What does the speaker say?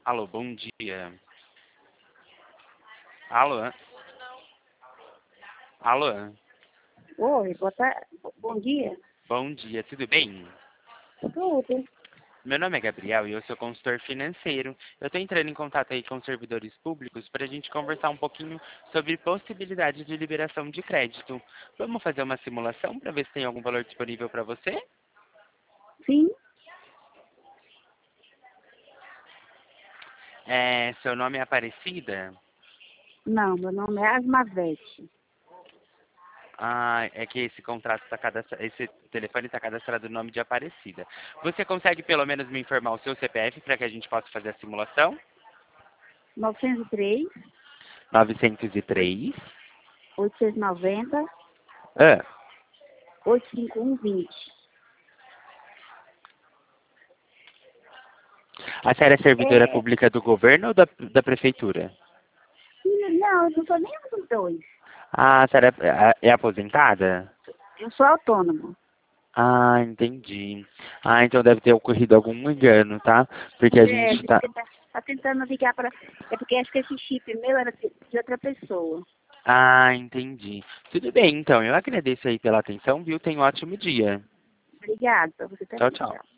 Alô, bom dia. Alô? Alô? Oi, boa tarde. Bom dia. Bom dia, tudo bem? Tudo. Meu nome é Gabriel e eu sou consultor financeiro. Eu estou entrando em contato aí com os servidores públicos para a gente conversar um pouquinho sobre possibilidades de liberação de crédito. Vamos fazer uma simulação para ver se tem algum valor disponível para você? Sim? Seu nome é Aparecida? Não, meu nome é Asmavete. Ah, é que esse contrato está cadastrado, esse telefone está cadastrado no nome de Aparecida. Você consegue pelo menos me informar o seu CPF para que a gente possa fazer a simulação? 903, 903. 890, Ah, 85120. a senhora é servidora É, pública do governo ou da prefeitura? não, eu não sou nenhum dos dois. Ah, a senhora é aposentada? Eu sou autônomo. Ah, entendi. Ah, então deve ter ocorrido algum engano, tá? Porque a É, gente tá. tá tentando ligar para... É porque acho que esse chip meu era de outra pessoa. Ah, entendi. Tudo bem, então. Eu agradeço aí pela atenção, viu? Tenha um ótimo dia. Obrigada, você Tchau, também. tchau. Tchau.